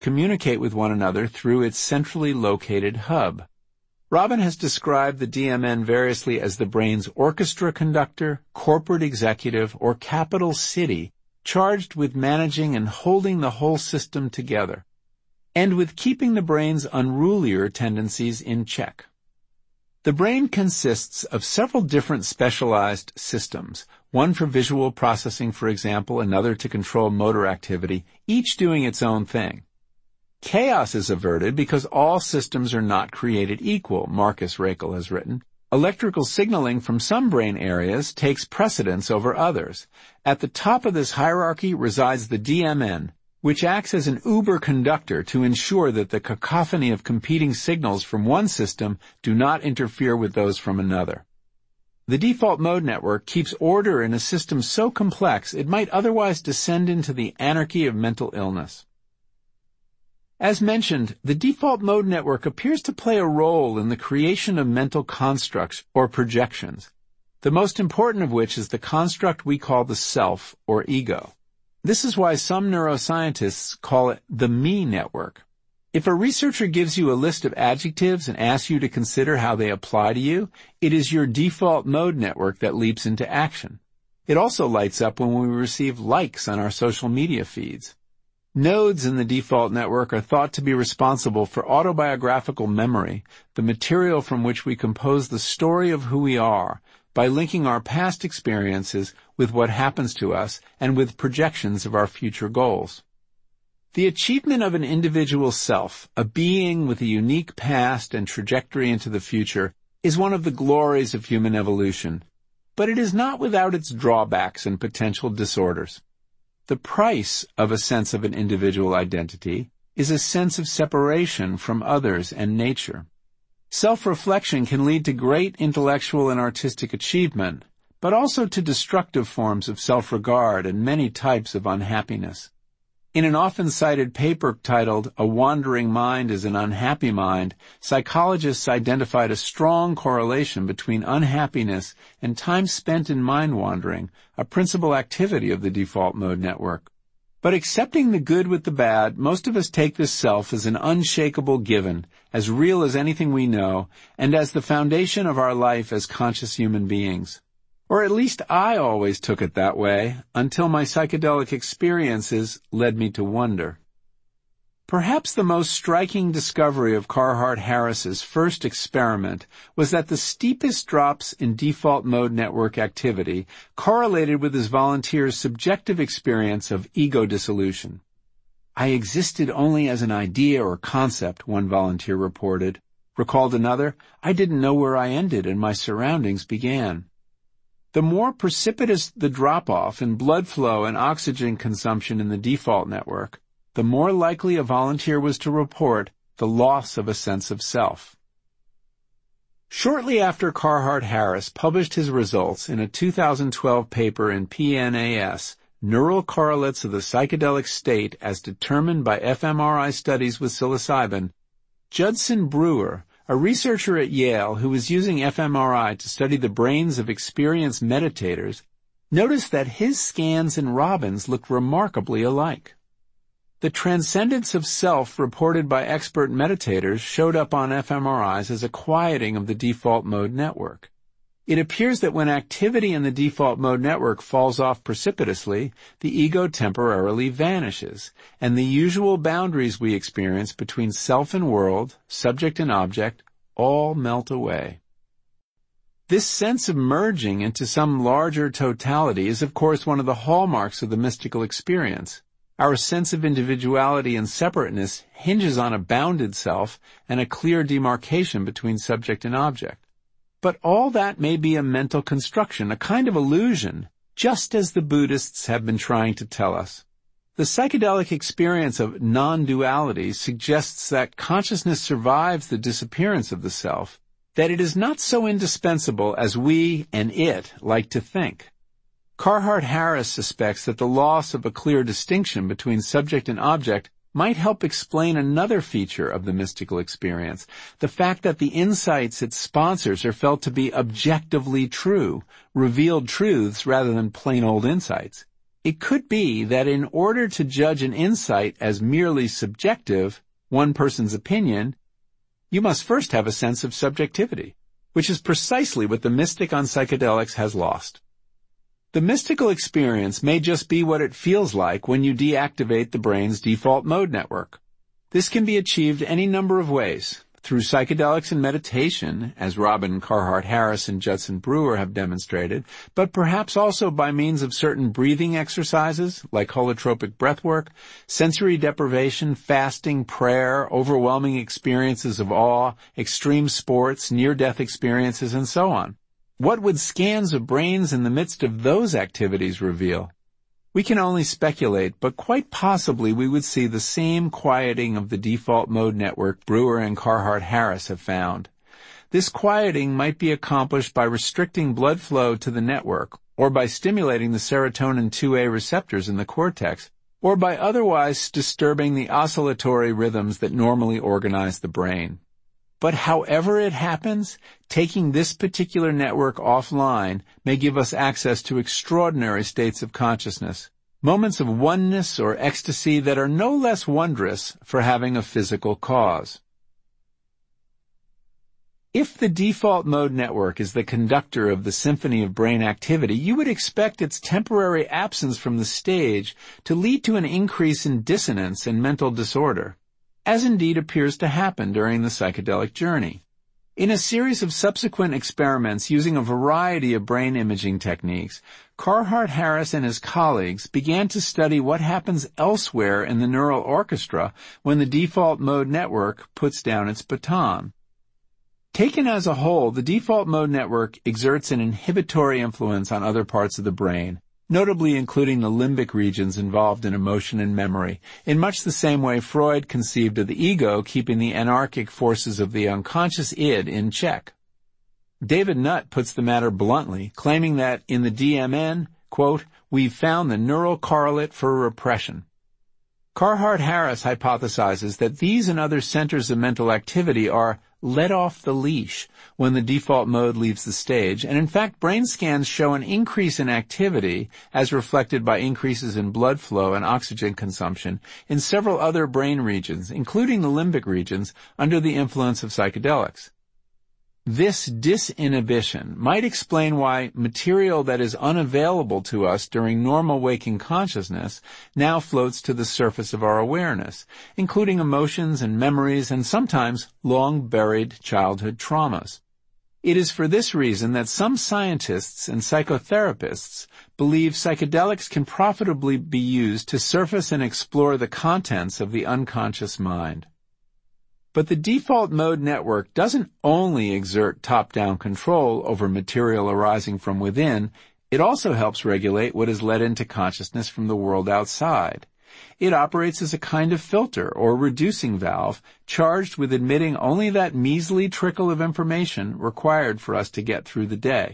communicate with one another through its centrally located hub. Robin has described the DMN variously as the brain's orchestra conductor, corporate executive, or capital city, charged with managing and holding the whole system together, and with keeping the brain's unrulier tendencies in check. The brain consists of several different specialized systems, one for visual processing, for example, another to control motor activity, each doing its own thing. Chaos is averted because all systems are not created equal, Marcus Raichle has written. Electrical signaling from some brain areas takes precedence over others. At the top of this hierarchy resides the DMN, which acts as an uber conductor to ensure that the cacophony of competing signals from one system do not interfere with those from another. The default mode network keeps order in a system so complex it might otherwise descend into the anarchy of mental illness. As mentioned, the default mode network appears to play a role in the creation of mental constructs or projections, the most important of which is the construct we call the self or ego. This is why some neuroscientists call it the me network. If a researcher gives you a list of adjectives and asks you to consider how they apply to you, it is your default mode network that leaps into action. It also lights up when we receive likes on our social media feeds. Nodes in the default network are thought to be responsible for autobiographical memory, the material from which we compose the story of who we are, by linking our past experiences with what happens to us and with projections of our future goals. The achievement of an individual self, a being with a unique past and trajectory into the future, is one of the glories of human evolution, but it is not without its drawbacks and potential disorders. The price of a sense of an individual identity is a sense of separation from others and nature. Self-reflection can lead to great intellectual and artistic achievement, but also to destructive forms of self-regard and many types of unhappiness. In an often cited paper titled "A Wandering Mind is an Unhappy Mind," psychologists identified a strong correlation between unhappiness and time spent in mind-wandering, a principal activity of the default mode network. But accepting the good with the bad, most of us take this self as an unshakable given, as real as anything we know, and as the foundation of our life as conscious human beings. Or at least I always took it that way, until my psychedelic experiences led me to wonder. Perhaps the most striking discovery of Carhart Harris's first experiment was that the steepest drops in default mode network activity correlated with his volunteers' subjective experience of ego dissolution. "I existed only as an idea or concept," one volunteer reported. Recalled another, "I didn't know where I ended and my surroundings began." The more precipitous the drop-off in blood flow and oxygen consumption in the default network, the more likely a volunteer was to report the loss of a sense of self. Shortly after Carhart Harris published his results in a 2012 paper in PNAS, Neural Correlates of the Psychedelic State as Determined by fMRI Studies with Psilocybin, Judson Brewer, a researcher at Yale who was using fMRI to study the brains of experienced meditators, noticed that his scans and Robin's looked remarkably alike. The transcendence of self reported by expert meditators showed up on fMRIs as a quieting of the default mode network. It appears that when activity in the default mode network falls off precipitously, the ego temporarily vanishes, and the usual boundaries we experience between self and world, subject and object, all melt away. This sense of merging into some larger totality is, of course, one of the hallmarks of the mystical experience. Our sense of individuality and separateness hinges on a bounded self and a clear demarcation between subject and object. But all that may be a mental construction, a kind of illusion, just as the Buddhists have been trying to tell us. The psychedelic experience of non-duality suggests that consciousness survives the disappearance of the self, that it is not so indispensable as we and it like to think. Carhart Harris suspects that the loss of a clear distinction between subject and object might help explain another feature of the mystical experience, the fact that the insights it sponsors are felt to be objectively true, revealed truths rather than plain old insights. It could be that in order to judge an insight as merely subjective, one person's opinion, you must first have a sense of subjectivity, which is precisely what the mystic on psychedelics has lost. The mystical experience may just be what it feels like when you deactivate the brain's default mode network. This can be achieved any number of ways. Through psychedelics and meditation, as Robin Carhart Harris and Judson Brewer have demonstrated, but perhaps also by means of certain breathing exercises, like holotropic breathwork, sensory deprivation, fasting, prayer, overwhelming experiences of awe, extreme sports, near-death experiences, and so on. What would scans of brains in the midst of those activities reveal? We can only speculate, but quite possibly we would see the same quieting of the default mode network Brewer and Carhart Harris have found. This quieting might be accomplished by restricting blood flow to the network, or by stimulating the serotonin 2A receptors in the cortex, or by otherwise disturbing the oscillatory rhythms that normally organize the brain. But however it happens, taking this particular network offline may give us access to extraordinary states of consciousness, moments of oneness or ecstasy that are no less wondrous for having a physical cause. If the default mode network is the conductor of the symphony of brain activity, you would expect its temporary absence from the stage to lead to an increase in dissonance and mental disorder, as indeed appears to happen during the psychedelic journey. In a series of subsequent experiments using a variety of brain imaging techniques, Carhart Harris and his colleagues began to study what happens elsewhere in the neural orchestra when the default mode network puts down its baton. Taken as a whole, the default mode network exerts an inhibitory influence on other parts of the brain, notably including the limbic regions involved in emotion and memory, in much the same way Freud conceived of the ego keeping the anarchic forces of the unconscious id in check. David Nutt puts the matter bluntly, claiming that in the DMN, quote, we've found the neural correlate for repression. Carhart Harris hypothesizes that these and other centers of mental activity are let off the leash when the default mode leaves the stage, and in fact brain scans show an increase in activity as reflected by increases in blood flow and oxygen consumption in several other brain regions, including the limbic regions, under the influence of psychedelics. This disinhibition might explain why material that is unavailable to us during normal waking consciousness now floats to the surface of our awareness, including emotions and memories and sometimes long-buried childhood traumas. It is for this reason that some scientists and psychotherapists believe psychedelics can profitably be used to surface and explore the contents of the unconscious mind. But the default mode network doesn't only exert top-down control over material arising from within, it also helps regulate what is let into consciousness from the world outside. It operates as a kind of filter or reducing valve charged with admitting only that measly trickle of information required for us to get through the day.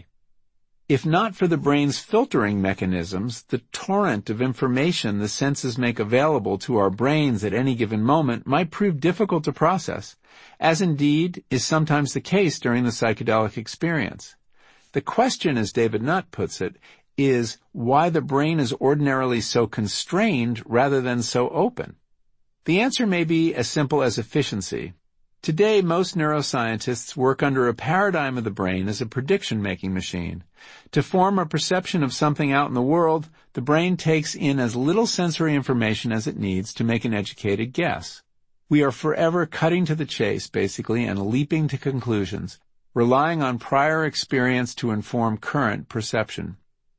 If not for the brain's filtering mechanisms, the torrent of information the senses make available to our brains at any given moment might prove difficult to process, as indeed is sometimes the case during the psychedelic experience. The question, as David Nutt puts it, is why the brain is ordinarily so constrained rather than so open. The answer may be as simple as efficiency. Today, most neuroscientists work under a paradigm of the brain as a prediction-making machine. To form a perception of something out in the world, the brain takes in as little sensory information as it needs to make an educated guess. We are forever cutting to the chase, basically, and leaping to conclusions, relying on prior experience to inform current perception.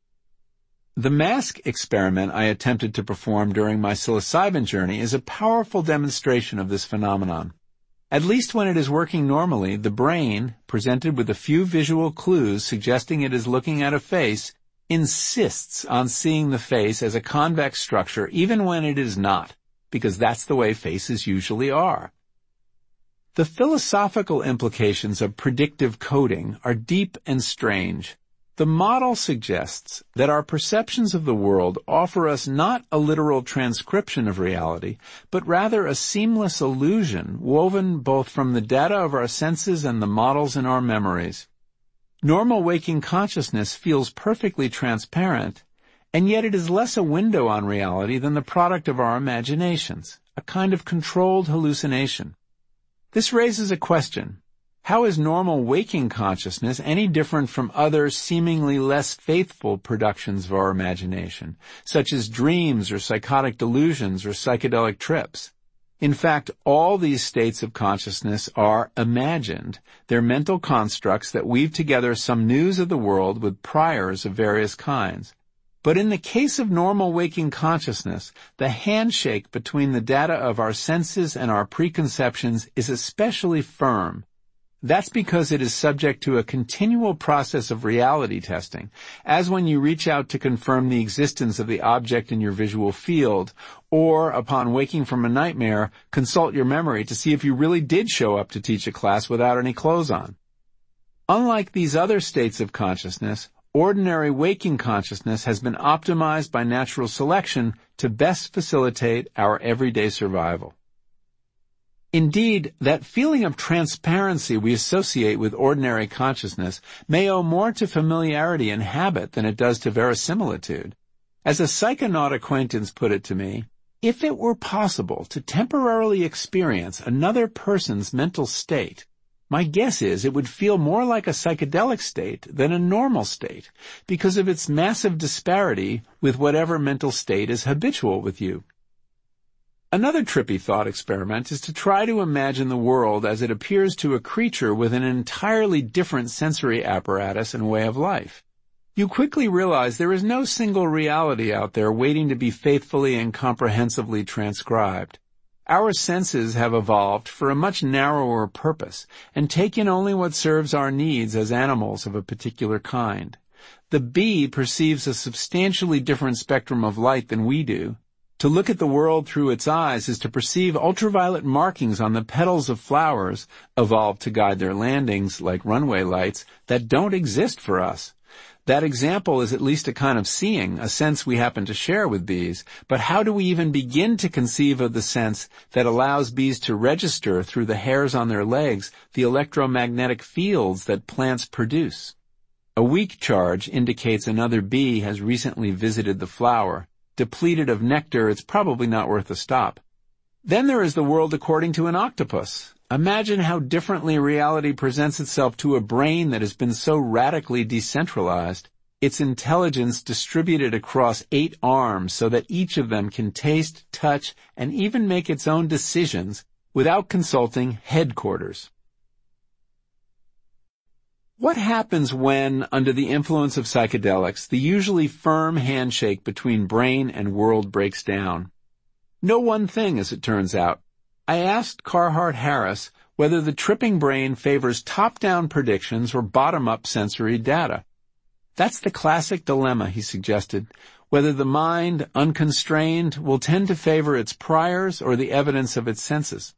The mask experiment I attempted to perform during my psilocybin journey is a powerful demonstration of this phenomenon. At least when it is working normally, the brain, presented with a few visual clues suggesting it is looking at a face, insists on seeing the face as a convex structure even when it is not, because that's the way faces usually are. The philosophical implications of predictive coding are deep and strange. The model suggests that our perceptions of the world offer us not a literal transcription of reality, but rather a seamless illusion woven both from the data of our senses and the models in our memories. Normal waking consciousness feels perfectly transparent, and yet it is less a window on reality than the product of our imaginations, a kind of controlled hallucination. This raises a question. How is normal waking consciousness any different from other seemingly less faithful productions of our imagination, such as dreams or psychotic delusions or psychedelic trips? In fact, all these states of consciousness are imagined. They're mental constructs that weave together some news of the world with priors of various kinds. But in the case of normal waking consciousness, the handshake between the data of our senses and our preconceptions is especially firm. That's because it is subject to a continual process of reality testing, as when you reach out to confirm the existence of the object in your visual field, or, upon waking from a nightmare, consult your memory to see if you really did show up to teach a class without any clothes on. Unlike these other states of consciousness, ordinary waking consciousness has been optimized by natural selection to best facilitate our everyday survival. Indeed, that feeling of transparency we associate with ordinary consciousness may owe more to familiarity and habit than it does to verisimilitude. As a psychonaut acquaintance put it to me, if it were possible to temporarily experience another person's mental state, my guess is it would feel more like a psychedelic state than a normal state because of its massive disparity with whatever mental state is habitual with you. Another trippy thought experiment is to try to imagine the world as it appears to a creature with an entirely different sensory apparatus and way of life. You quickly realize there is no single reality out there waiting to be faithfully and comprehensively transcribed. Our senses have evolved for a much narrower purpose and take in only what serves our needs as animals of a particular kind. The bee perceives a substantially different spectrum of light than we do. To look at the world through its eyes is to perceive ultraviolet markings on the petals of flowers, evolved to guide their landings like runway lights, that don't exist for us. That example is at least a kind of seeing, a sense we happen to share with bees, but how do we even begin to conceive of the sense that allows bees to register through the hairs on their legs the electromagnetic fields that plants produce? A weak charge indicates another bee has recently visited the flower. Depleted of nectar, it's probably not worth a stop. Then there is the world according to an octopus. Imagine how differently reality presents itself to a brain that has been so radically decentralized, its intelligence distributed across 8 arms so that each of them can taste, touch, and even make its own decisions without consulting headquarters. What happens when, under the influence of psychedelics, the usually firm handshake between brain and world breaks down? No one thing, as it turns out. I asked Carhart Harris whether the tripping brain favors top-down predictions or bottom-up sensory data. That's the classic dilemma, he suggested, whether the mind, unconstrained, will tend to favor its priors or the evidence of its senses.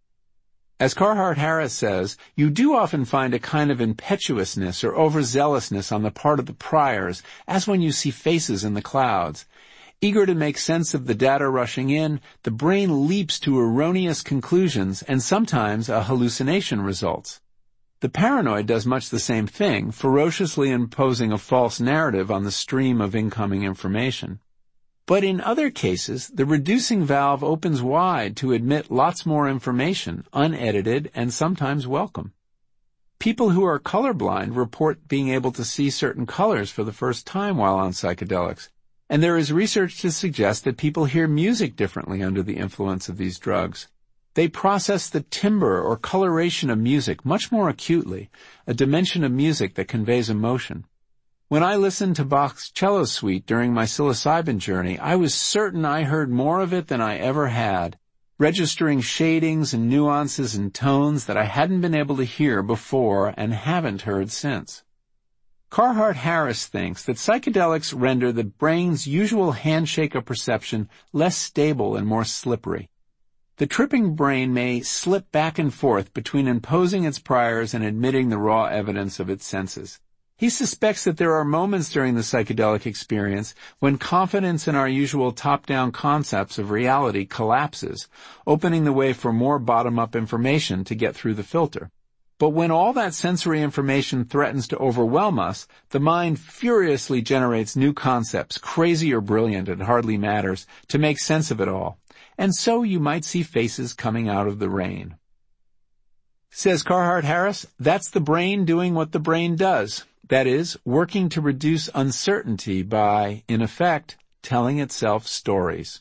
As Carhart Harris says, you do often find a kind of impetuousness or overzealousness on the part of the priors, as when you see faces in the clouds. Eager to make sense of the data rushing in, the brain leaps to erroneous conclusions, and sometimes a hallucination results. The paranoid does much the same thing, ferociously imposing a false narrative on the stream of incoming information. But in other cases, the reducing valve opens wide to admit lots more information, unedited and sometimes welcome. People who are colorblind report being able to see certain colors for the first time while on psychedelics, and there is research to suggest that people hear music differently under the influence of these drugs. They process the timbre or coloration of music much more acutely, a dimension of music that conveys emotion. When I listened to Bach's cello suite during my psilocybin journey, I was certain I heard more of it than I ever had, registering shadings and nuances and tones that I hadn't been able to hear before and haven't heard since. Carhart Harris thinks that psychedelics render the brain's usual handshake of perception less stable and more slippery. The tripping brain may slip back and forth between imposing its priors and admitting the raw evidence of its senses. He suspects that there are moments during the psychedelic experience when confidence in our usual top-down concepts of reality collapses, opening the way for more bottom-up information to get through the filter. But when all that sensory information threatens to overwhelm us, the mind furiously generates new concepts, crazy or brilliant, it hardly matters, to make sense of it all. And so you might see faces coming out of the rain. Says Carhart Harris, that's the brain doing what the brain does. That is, working to reduce uncertainty by, in effect, telling itself stories.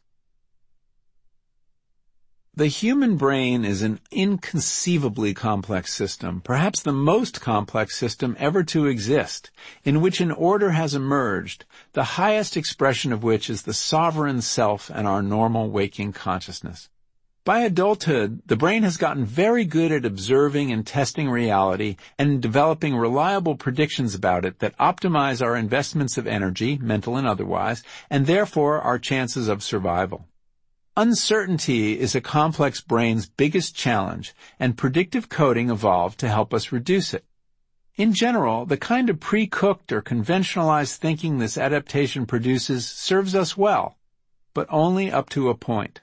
The human brain is an inconceivably complex system, perhaps the most complex system ever to exist, in which an order has emerged, the highest expression of which is the sovereign self and our normal waking consciousness. By adulthood, the brain has gotten very good at observing and testing reality and developing reliable predictions about it that optimize our investments of energy, mental and otherwise, and therefore our chances of survival. Uncertainty is a complex brain's biggest challenge, and predictive coding evolved to help us reduce it. In general, the kind of pre-cooked or conventionalized thinking this adaptation produces serves us well, but only up to a point.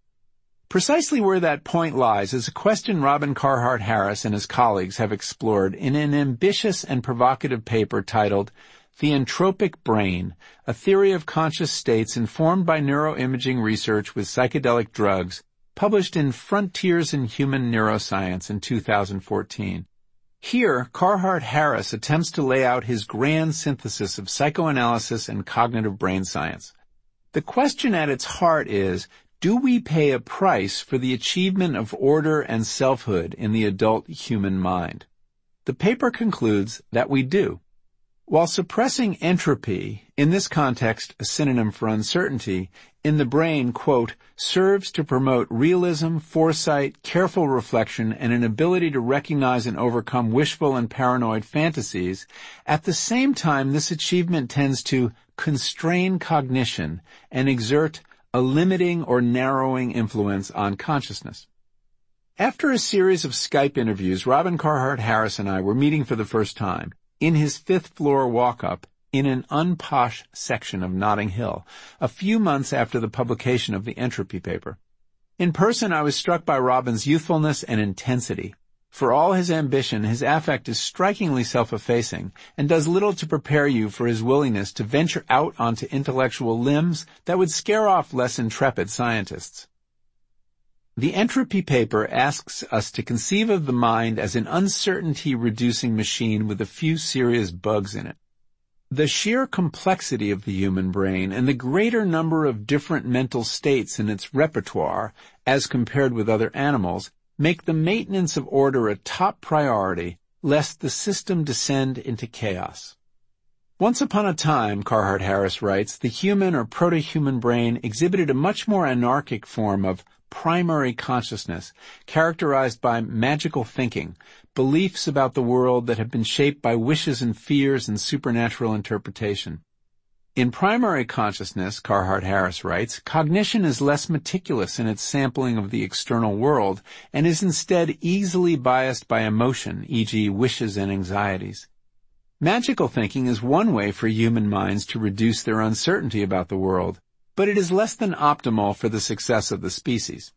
Precisely where that point lies is a question Robin Carhart Harris and his colleagues have explored in an ambitious and provocative paper titled The Entropic Brain, a Theory of Conscious States Informed by Neuroimaging Research with Psychedelic Drugs, published in Frontiers in Human Neuroscience in 2014. Here, Carhart Harris attempts to lay out his grand synthesis of psychoanalysis and cognitive brain science. The question at its heart is, do we pay a price for the achievement of order and selfhood in the adult human mind? The paper concludes that we do. While suppressing entropy, in this context a synonym for uncertainty, in the brain, quote, serves to promote realism, foresight, careful reflection, and an ability to recognize and overcome wishful and paranoid fantasies, at the same time this achievement tends to constrain cognition and exert a limiting or narrowing influence on consciousness. After a series of Skype interviews, Robin Carhart Harris and I were meeting for the first time, in his fifth-floor walk-up, in an unposh section of Notting Hill, a few months after the publication of the Entropy paper. In person, I was struck by Robin's youthfulness and intensity. For all his ambition, his affect is strikingly self-effacing and does little to prepare you for his willingness to venture out onto intellectual limbs that would scare off less intrepid scientists. The Entropy paper asks us to conceive of the mind as an uncertainty-reducing machine with a few serious bugs in it. The sheer complexity of the human brain and the greater number of different mental states in its repertoire, as compared with other animals, make the maintenance of order a top priority, lest the system descend into chaos. Once upon a time, Carhart Harris writes, the human or proto-human brain exhibited a much more anarchic form of primary consciousness, characterized by magical thinking, beliefs about the world that have been shaped by wishes and fears and supernatural interpretation. In primary consciousness, Carhart Harris writes, cognition is less meticulous in its sampling of the external world and is instead easily biased by emotion, e.g. wishes and anxieties. Magical thinking is one way for human minds to reduce their uncertainty about the world, but it is less than optimal for the success of the species.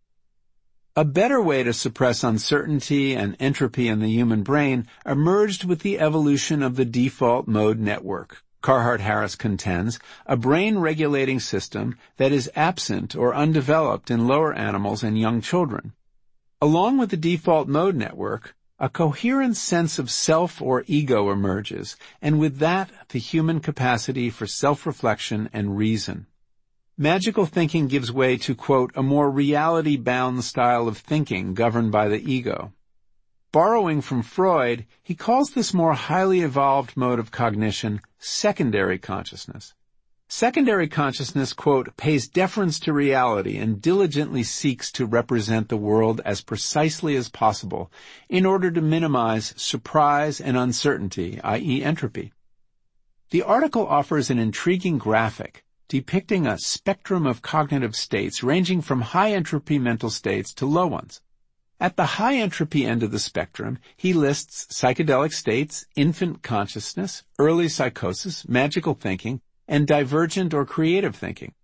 A better way to suppress uncertainty and entropy in the human brain emerged with the evolution of the default mode network. Carhart Harris contends, a brain-regulating system that is absent or undeveloped in lower animals and young children. Along with the default mode network, a coherent sense of self or ego emerges, and with that, the human capacity for self-reflection and reason. Magical thinking gives way to, quote, a more reality-bound style of thinking governed by the ego. Borrowing from Freud, he calls this more highly evolved mode of cognition secondary consciousness. Secondary consciousness, quote, pays deference to reality and diligently seeks to represent the world as precisely as possible in order to minimize surprise and uncertainty, i.e. entropy. The article offers an intriguing graphic depicting a spectrum of cognitive states ranging from high-entropy mental states to low ones. At the high-entropy end of the spectrum, he lists psychedelic states, infant consciousness, early psychosis, magical thinking, and divergent or creative thinking.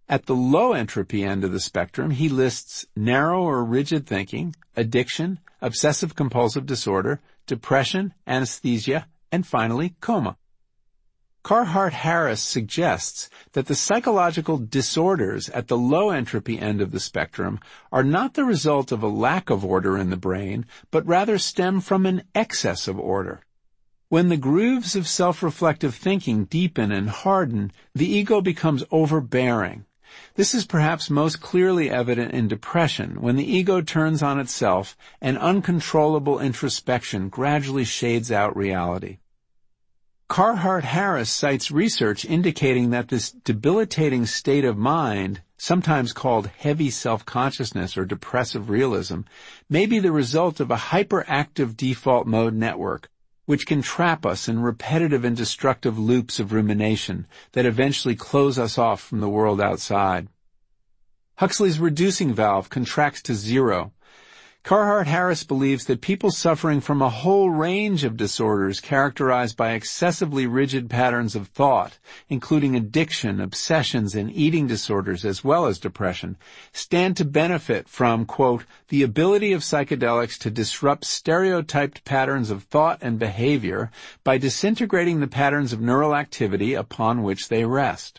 At the low entropy end of the spectrum, he lists narrow or rigid thinking, addiction, obsessive-compulsive disorder, depression, anesthesia, and finally, coma. Carhart-Harris suggests that the psychological disorders at the low entropy end of the spectrum are not the result of a lack of order in the brain, but rather stem from an excess of order. When the grooves of self-reflective thinking deepen and harden, the ego becomes overbearing. This is perhaps most clearly evident in depression, when the ego turns on itself and uncontrollable introspection gradually shades out reality. Carhart-Harris cites research indicating that this debilitating state of mind, sometimes called heavy self-consciousness or depressive realism, may be the result of a hyperactive default mode network, which can trap us in repetitive and destructive loops of rumination that eventually close us off from the world outside. Huxley's reducing valve contracts to zero. Carhart-Harris believes that people suffering from a whole range of disorders characterized by excessively rigid patterns of thought, including addiction, obsessions, and eating disorders, as well as depression, stand to benefit from, quote, the ability of psychedelics to disrupt stereotyped patterns of thought and behavior by disintegrating the patterns of neural activity upon which they rest.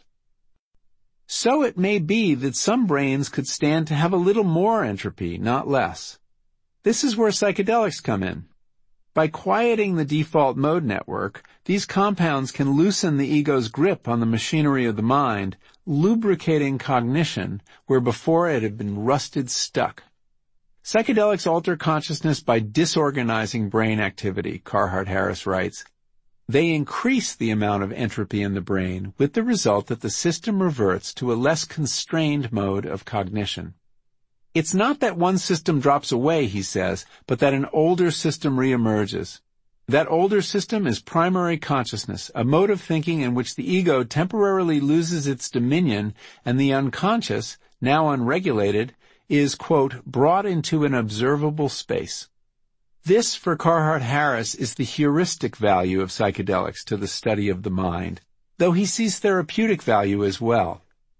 So it may be that some brains could stand to have a little more entropy, not less. This is where psychedelics come in. By quieting the default mode network, these compounds can loosen the ego's grip on the machinery of the mind, lubricating cognition where before it had been rusted stuck. Psychedelics alter consciousness by disorganizing brain activity, Carhart-Harris writes. They increase the amount of entropy in the brain, with the result that the system reverts to a less constrained mode of cognition. It's not that one system drops away, he says, but that an older system reemerges. That older system is primary consciousness, a mode of thinking in which the ego temporarily loses its dominion and the unconscious, now unregulated, is, quote, brought into an observable space. This, for Carhart-Harris, is the heuristic value of psychedelics to the study of the mind, though he sees therapeutic value as well.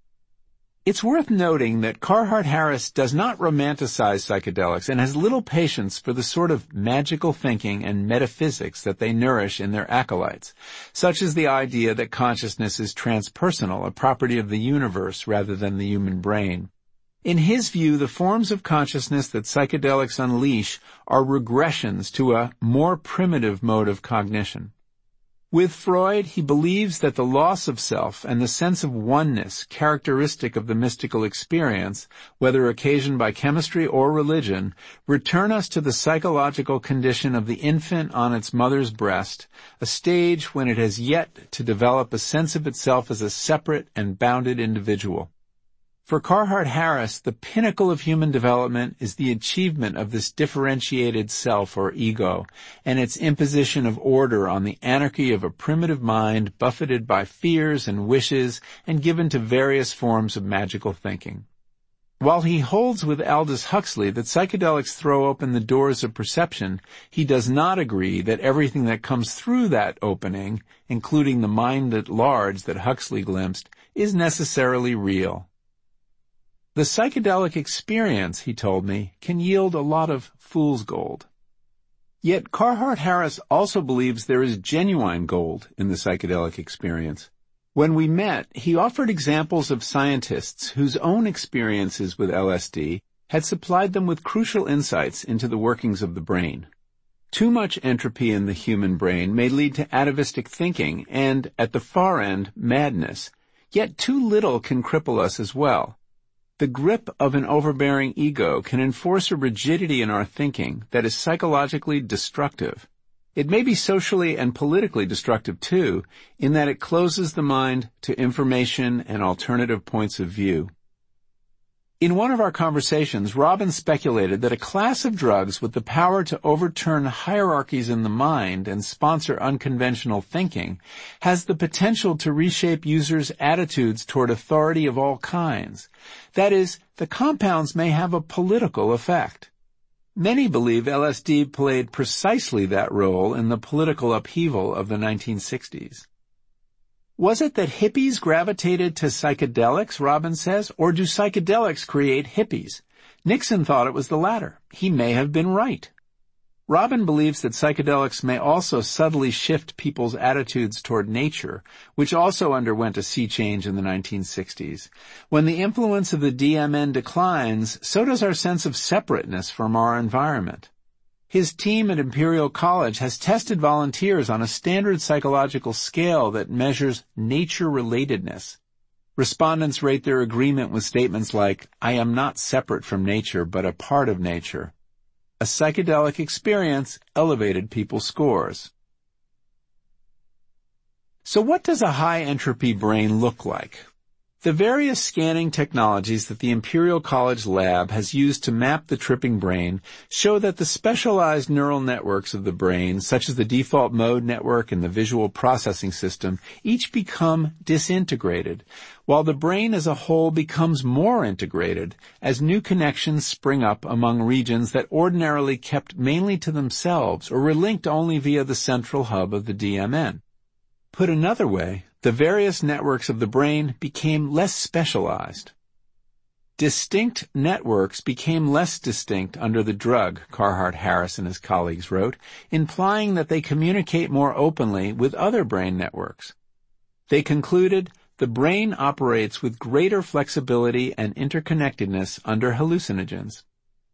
It's worth noting that Carhart-Harris does not romanticize psychedelics and has little patience for the sort of magical thinking and metaphysics that they nourish in their acolytes, such as the idea that consciousness is transpersonal, a property of the universe rather than the human brain. In his view, the forms of consciousness that psychedelics unleash are regressions to a more primitive mode of cognition. With Freud, he believes that the loss of self and the sense of oneness characteristic of the mystical experience, whether occasioned by chemistry or religion, return us to the psychological condition of the infant on its mother's breast, a stage when it has yet to develop a sense of itself as a separate and bounded individual. For Carhart-Harris, the pinnacle of human development is the achievement of this differentiated self or ego, and its imposition of order on the anarchy of a primitive mind buffeted by fears and wishes and given to various forms of magical thinking. While he holds with Aldous Huxley that psychedelics throw open the doors of perception, he does not agree that everything that comes through that opening, including the mind at large that Huxley glimpsed, is necessarily real. The psychedelic experience, he told me, can yield a lot of fool's gold. Yet Carhart-Harris also believes there is genuine gold in the psychedelic experience. When we met, he offered examples of scientists whose own experiences with LSD had supplied them with crucial insights into the workings of the brain. Too much entropy in the human brain may lead to atavistic thinking and, at the far end, madness, yet too little can cripple us as well. The grip of an overbearing ego can enforce a rigidity in our thinking that is psychologically destructive. It may be socially and politically destructive too, in that it closes the mind to information and alternative points of view. In one of our conversations, Robin speculated that a class of drugs with the power to overturn hierarchies in the mind and sponsor unconventional thinking has the potential to reshape users' attitudes toward authority of all kinds. That is, the compounds may have a political effect. Many believe LSD played precisely that role in the political upheaval of the 1960s. Was it that hippies gravitated to psychedelics, Robin says, or do psychedelics create hippies? Nixon thought it was the latter. He may have been right. Robin believes that psychedelics may also subtly shift people's attitudes toward nature, which also underwent a sea change in the 1960s. When the influence of the DMN declines, so does our sense of separateness from our environment. His team at Imperial College has tested volunteers on a standard psychological scale that measures nature-relatedness. Respondents rate their agreement with statements like, "I am not separate from nature, but a part of nature." A psychedelic experience elevated people's scores. So what does a high-entropy brain look like? The various scanning technologies that the Imperial College lab has used to map the tripping brain show that the specialized neural networks of the brain, such as the default mode network and the visual processing system, each become disintegrated, while the brain as a whole becomes more integrated as new connections spring up among regions that ordinarily kept mainly to themselves or were linked only via the central hub of the DMN. Put another way, the various networks of the brain became less specialized. Distinct networks became less distinct under the drug, Carhart Harris and his colleagues wrote, implying that they communicate more openly with other brain networks. They concluded, the brain operates with greater flexibility and interconnectedness under hallucinogens.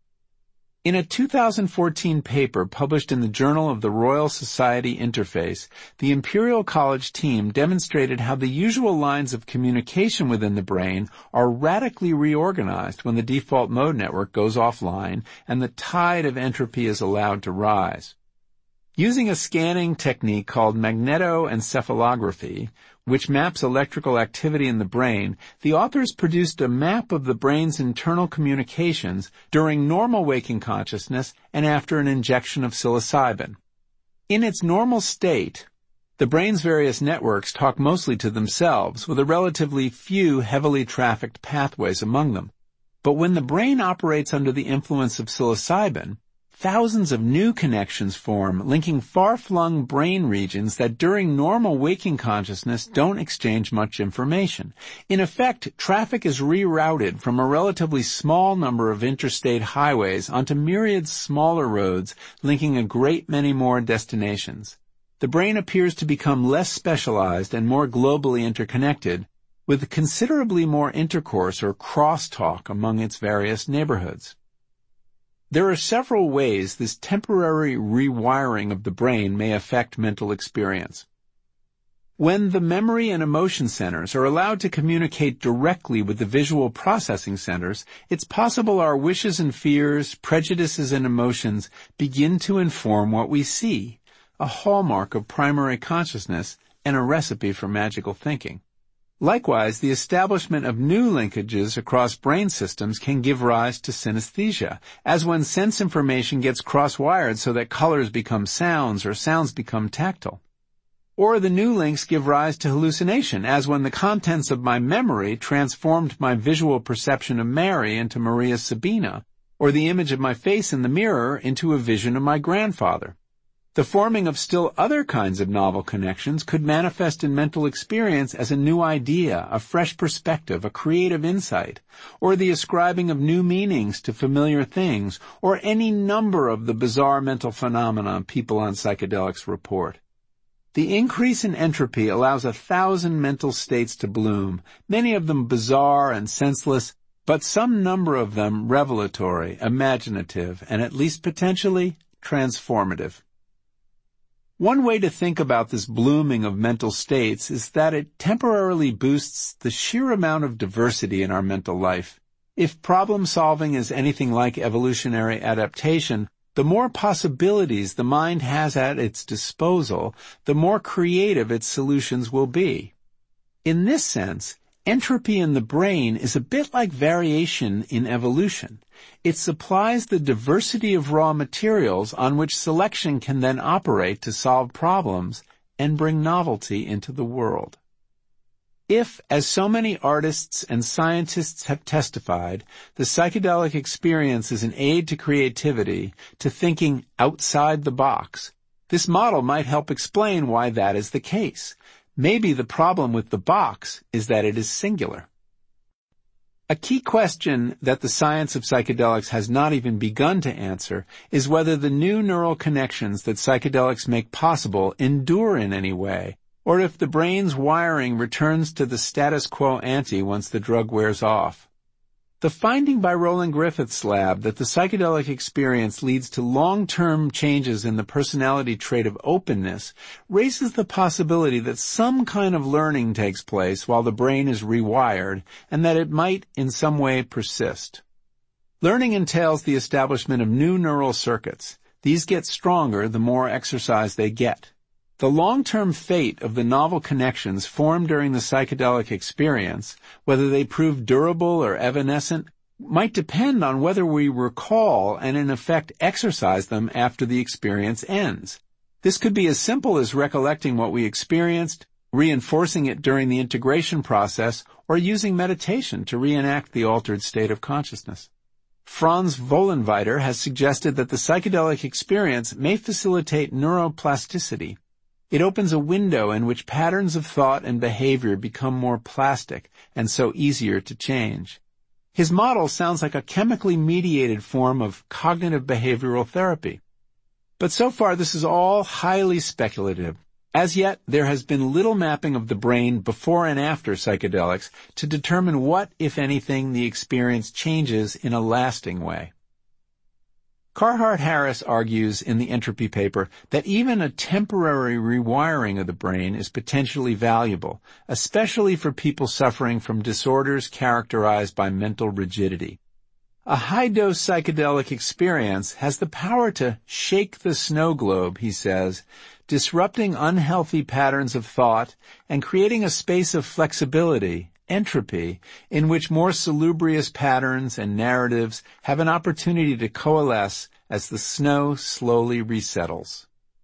In a 2014 paper published in the Journal of the Royal Society Interface, the Imperial College team demonstrated how the usual lines of communication within the brain are radically reorganized when the default mode network goes offline and the tide of entropy is allowed to rise. Using a scanning technique called magnetoencephalography, which maps electrical activity in the brain, the authors produced a map of the brain's internal communications during normal waking consciousness and after an injection of psilocybin. In its normal state, the brain's various networks talk mostly to themselves, with a relatively few heavily trafficked pathways among them. But when the brain operates under the influence of psilocybin, thousands of new connections form, linking far-flung brain regions that during normal waking consciousness don't exchange much information. In effect, traffic is rerouted from a relatively small number of interstate highways onto myriad smaller roads, linking a great many more destinations. The brain appears to become less specialized and more globally interconnected, with considerably more intercourse or crosstalk among its various neighborhoods. There are several ways this temporary rewiring of the brain may affect mental experience. When the memory and emotion centers are allowed to communicate directly with the visual processing centers, it's possible our wishes and fears, prejudices and emotions begin to inform what we see, a hallmark of primary consciousness and a recipe for magical thinking. Likewise, the establishment of new linkages across brain systems can give rise to synesthesia, as when sense information gets cross-wired so that colors become sounds or sounds become tactile. Or the new links give rise to hallucination, as when the contents of my memory transformed my visual perception of Mary into Maria Sabina, or the image of my face in the mirror into a vision of my grandfather. The forming of still other kinds of novel connections could manifest in mental experience as a new idea, a fresh perspective, a creative insight, or the ascribing of new meanings to familiar things, or any number of the bizarre mental phenomena people on psychedelics report. The increase in entropy allows 1,000 mental states to bloom, many of them bizarre and senseless, but some number of them revelatory, imaginative, and at least potentially transformative. One way to think about this blooming of mental states is that it temporarily boosts the sheer amount of diversity in our mental life. If problem solving is anything like evolutionary adaptation, the more possibilities the mind has at its disposal, the more creative its solutions will be. In this sense, entropy in the brain is a bit like variation in evolution. It supplies the diversity of raw materials on which selection can then operate to solve problems and bring novelty into the world. If, as so many artists and scientists have testified, the psychedelic experience is an aid to creativity, to thinking outside the box, this model might help explain why that is the case. Maybe the problem with the box is that it is singular. A key question that the science of psychedelics has not even begun to answer is whether the new neural connections that psychedelics make possible endure in any way, or if the brain's wiring returns to the status quo ante once the drug wears off. The finding by Roland Griffith's lab that the psychedelic experience leads to long-term changes in the personality trait of openness raises the possibility that some kind of learning takes place while the brain is rewired, and that it might in some way persist. Learning entails the establishment of new neural circuits. These get stronger the more exercise they get. The long-term fate of the novel connections formed during the psychedelic experience, whether they prove durable or evanescent, might depend on whether we recall and in effect exercise them after the experience ends. This could be as simple as recollecting what we experienced, reinforcing it during the integration process, or using meditation to reenact the altered state of consciousness. Franz Vollenweider has suggested that the psychedelic experience may facilitate neuroplasticity. It opens a window in which patterns of thought and behavior become more plastic and so easier to change. His model sounds like a chemically mediated form of cognitive behavioral therapy. But so far this is all highly speculative. As yet, there has been little mapping of the brain before and after psychedelics to determine what, if anything, the experience changes in a lasting way. Carhart-Harris argues in the Entropy paper that even a temporary rewiring of the brain is potentially valuable, especially for people suffering from disorders characterized by mental rigidity. A high-dose psychedelic experience has the power to shake the snow globe, he says, disrupting unhealthy patterns of thought and creating a space of flexibility, entropy, in which more salubrious patterns and narratives have an opportunity to coalesce as the snow slowly resettles.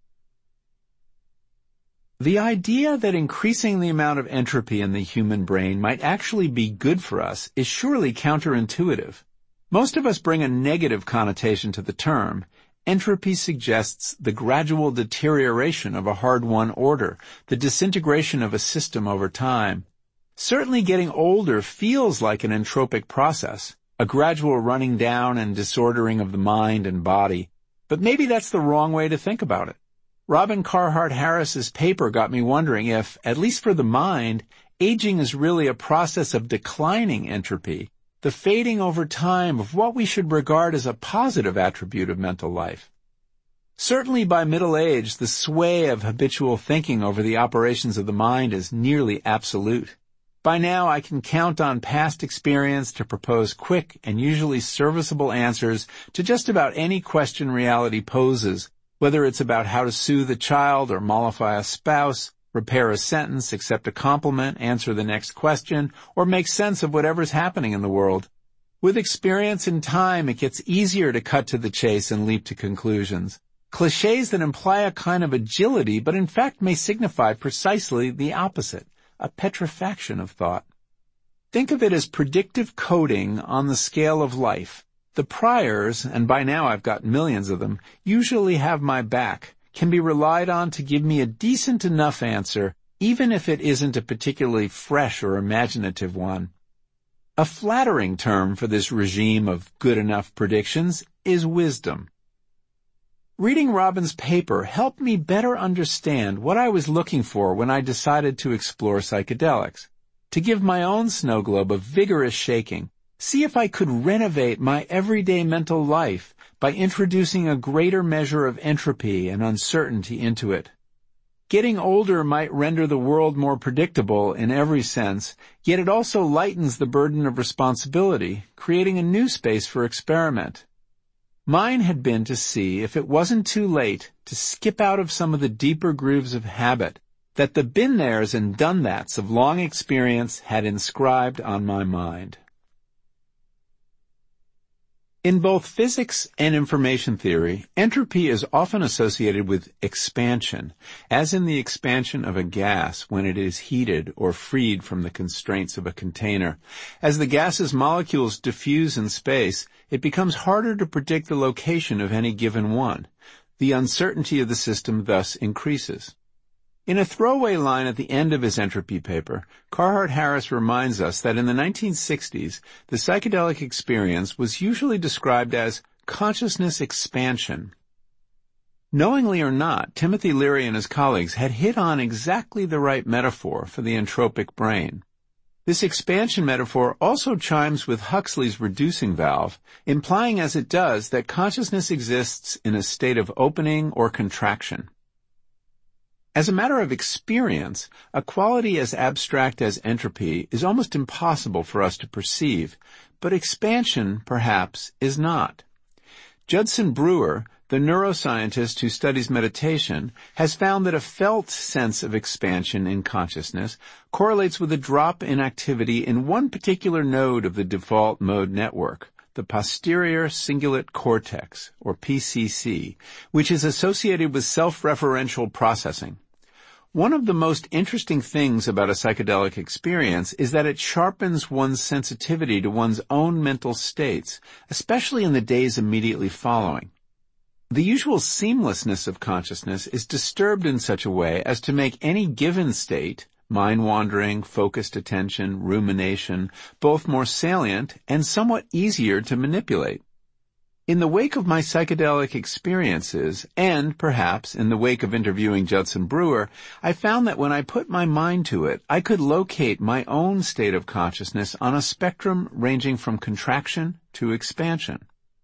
The idea that increasing the amount of entropy in the human brain might actually be good for us is surely counterintuitive. Most of us bring a negative connotation to the term. Entropy suggests the gradual deterioration of a hard-won order, the disintegration of a system over time. Certainly getting older feels like an entropic process, a gradual running down and disordering of the mind and body, but maybe that's the wrong way to think about it. Robin Carhart-Harris's paper got me wondering if, at least for the mind, aging is really a process of declining entropy, the fading over time of what we should regard as a positive attribute of mental life. Certainly by middle age, the sway of habitual thinking over the operations of the mind is nearly absolute. By now, I can count on past experience to propose quick and usually serviceable answers to just about any question reality poses, whether it's about how to soothe a child or mollify a spouse, repair a sentence, accept a compliment, answer the next question, or make sense of whatever's happening in the world. With experience and time, it gets easier to cut to the chase and leap to conclusions. Clichés that imply a kind of agility, but in fact may signify precisely the opposite. A petrifaction of thought. Think of it as predictive coding on the scale of life. The priors, and by now I've got millions of them, usually have my back, can be relied on to give me a decent enough answer, even if it isn't a particularly fresh or imaginative one. A flattering term for this regime of good enough predictions is wisdom. Reading Robin's paper helped me better understand what I was looking for when I decided to explore psychedelics, to give my own snow globe a vigorous shaking, see if I could renovate my everyday mental life by introducing a greater measure of entropy and uncertainty into it. Getting older might render the world more predictable in every sense, yet it also lightens the burden of responsibility, creating a new space for experiment. Mine had been to see if it wasn't too late to skip out of some of the deeper grooves of habit that the been-theres and done-thats of long experience had inscribed on my mind. In both physics and information theory, entropy is often associated with expansion, as in the expansion of a gas when it is heated or freed from the constraints of a container. As the gas's molecules diffuse in space, it becomes harder to predict the location of any given one. The uncertainty of the system thus increases. In a throwaway line at the end of his entropy paper, Carhart-Harris reminds us that in the 1960s, the psychedelic experience was usually described as consciousness expansion. Knowingly or not, Timothy Leary and his colleagues had hit on exactly the right metaphor for the entropic brain. This expansion metaphor also chimes with Huxley's reducing valve, implying as it does that consciousness exists in a state of opening or contraction. As a matter of experience, a quality as abstract as entropy is almost impossible for us to perceive, but expansion, perhaps, is not. Judson Brewer, the neuroscientist who studies meditation, has found that a felt sense of expansion in consciousness correlates with a drop in activity in one particular node of the default mode network, the posterior cingulate cortex, or PCC, which is associated with self-referential processing. One of the most interesting things about a psychedelic experience is that it sharpens one's sensitivity to one's own mental states, especially in the days immediately following. The usual seamlessness of consciousness is disturbed in such a way as to make any given state, mind-wandering, focused attention, rumination, both more salient and somewhat easier to manipulate. In the wake of my psychedelic experiences, and perhaps in the wake of interviewing Judson Brewer, I found that when I put my mind to it, I could locate my own state of consciousness on a spectrum ranging from contraction to expansion.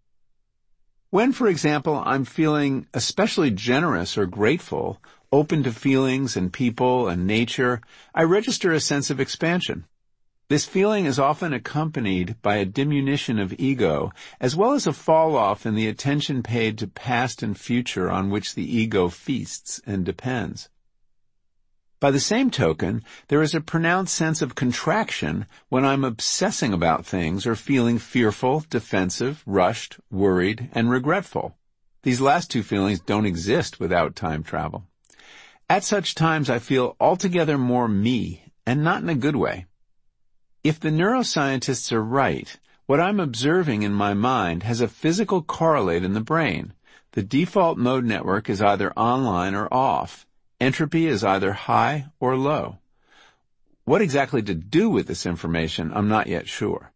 When, for example, I'm feeling especially generous or grateful, open to feelings and people and nature, I register a sense of expansion. This feeling is often accompanied by a diminution of ego, as well as a fall-off in the attention paid to past and future on which the ego feasts and depends. By the same token, there is a pronounced sense of contraction when I'm obsessing about things or feeling fearful, defensive, rushed, worried, and regretful. These last two feelings don't exist without time travel. At such times, I feel altogether more me, and not in a good way. If the neuroscientists are right, what I'm observing in my mind has a physical correlate in the brain. The default mode network is either online or off. Entropy is either high or low. What exactly to do with this information, I'm not yet sure.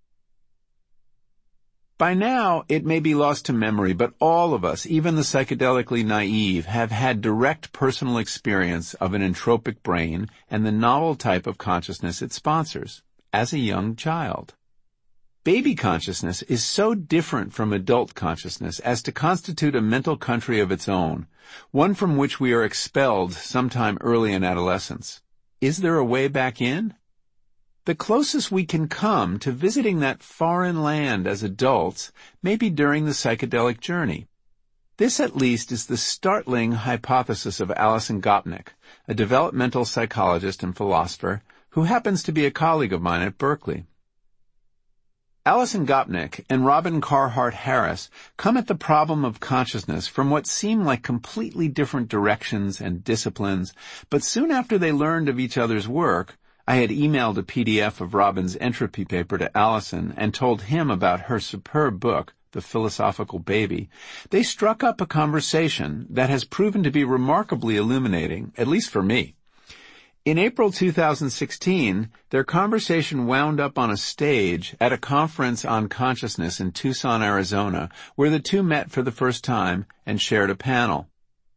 By now, it may be lost to memory, but all of us, even the psychedelically naive, have had direct personal experience of an entropic brain and the novel type of consciousness it sponsors, as a young child. Baby consciousness is so different from adult consciousness as to constitute a mental country of its own, one from which we are expelled sometime early in adolescence. Is there a way back in? The closest we can come to visiting that foreign land as adults may be during the psychedelic journey. This, at least, is the startling hypothesis of Alison Gopnik, a developmental psychologist and philosopher who happens to be a colleague of mine at Berkeley. Alison Gopnik and Robin Carhart-Harris come at the problem of consciousness from what seem like completely different directions and disciplines, but soon after they learned of each other's work, I had emailed a PDF of Robin's entropy paper to Alison and told him about her superb book, The Philosophical Baby. They struck up a conversation that has proven to be remarkably illuminating, at least for me. In April 2016, their conversation wound up on a stage at a conference on consciousness in Tucson, Arizona, where the two met for the first time and shared a panel.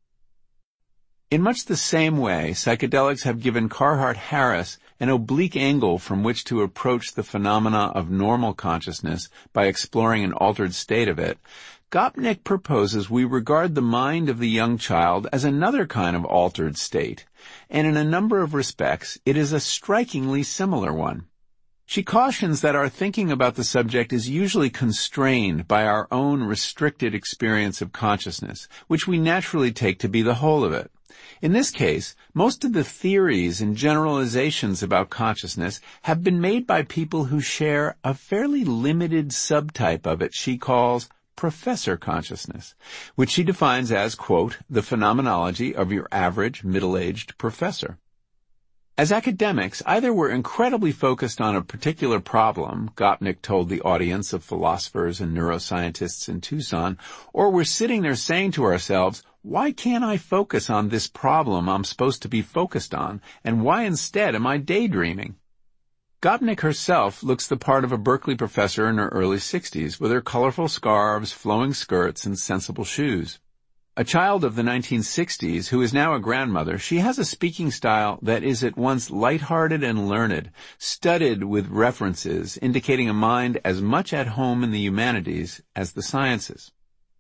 In much the same way, psychedelics have given Carhart-Harris an oblique angle from which to approach the phenomena of normal consciousness by exploring an altered state of it. Gopnik proposes we regard the mind of the young child as another kind of altered state, and in a number of respects, it is a strikingly similar one. She cautions that our thinking about the subject is usually constrained by our own restricted experience of consciousness, which we naturally take to be the whole of it. In this case, most of the theories and generalizations about consciousness have been made by people who share a fairly limited subtype of it she calls professor consciousness, which she defines as, quote, the phenomenology of your average middle-aged professor. As academics, either we're incredibly focused on a particular problem, Gopnik told the audience of philosophers and neuroscientists in Tucson, or we're sitting there saying to ourselves, Why can't I focus on this problem I'm supposed to be focused on, and why instead am I daydreaming? Gopnik herself looks the part of a Berkeley professor in her early 60s, with her colorful scarves, flowing skirts, and sensible shoes. A child of the 1960s who is now a grandmother, she has a speaking style that is at once lighthearted and learned, studded with references, indicating a mind as much at home in the humanities as the sciences.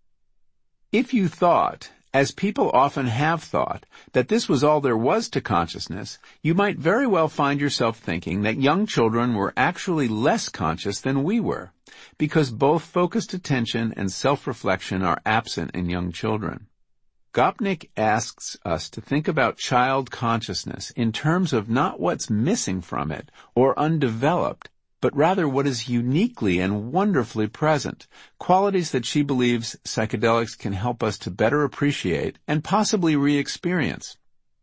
If you thought, as people often have thought, that this was all there was to consciousness, you might very well find yourself thinking that young children were actually less conscious than we were, because both focused attention and self-reflection are absent in young children. Gopnik asks us to think about child consciousness in terms of not what's missing from it or undeveloped, but rather what is uniquely and wonderfully present, qualities that she believes psychedelics can help us to better appreciate and possibly re-experience.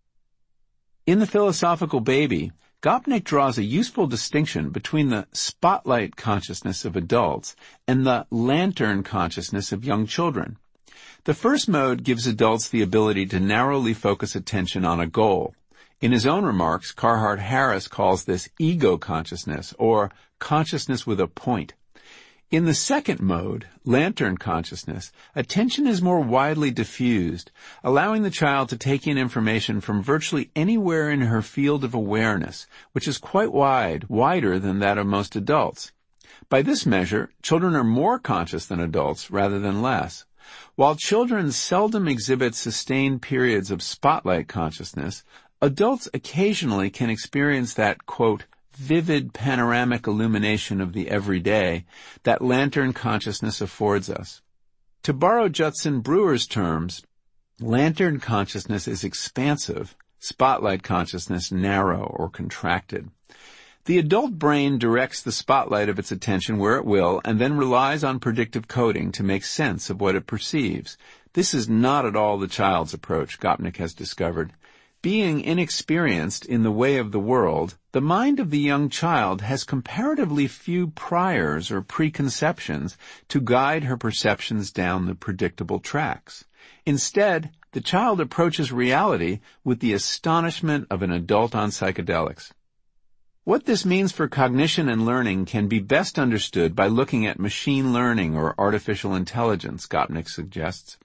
In The Philosophical Baby, Gopnik draws a useful distinction between the spotlight consciousness of adults and the lantern consciousness of young children. The first mode gives adults the ability to narrowly focus attention on a goal. In his own remarks, Carhart Harris calls this ego consciousness, or consciousness with a point. In the second mode, lantern consciousness, attention is more widely diffused, allowing the child to take in information from virtually anywhere in her field of awareness, which is quite wide, wider than that of most adults. By this measure, children are more conscious than adults rather than less. While children seldom exhibit sustained periods of spotlight consciousness, adults occasionally can experience that, quote, vivid panoramic illumination of the everyday that lantern consciousness affords us. To borrow Judson Brewer's terms, lantern consciousness is expansive, spotlight consciousness narrow or contracted. The adult brain directs the spotlight of its attention where it will and then relies on predictive coding to make sense of what it perceives. This is not at all the child's approach, Gopnik has discovered. Being inexperienced in the way of the world, the mind of the young child has comparatively few priors or preconceptions to guide her perceptions down the predictable tracks. Instead, the child approaches reality with the astonishment of an adult on psychedelics. What this means for cognition and learning can be best understood by looking at machine learning or artificial intelligence, Gopnik suggests.